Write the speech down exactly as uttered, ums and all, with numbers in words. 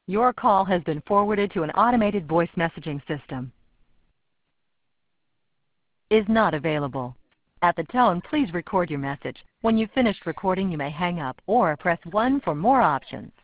Your call has been forwarded to an automated voice messaging system. Is not available. At the tone, please record your message. When you've finished recording, you may hang up or press one for more options.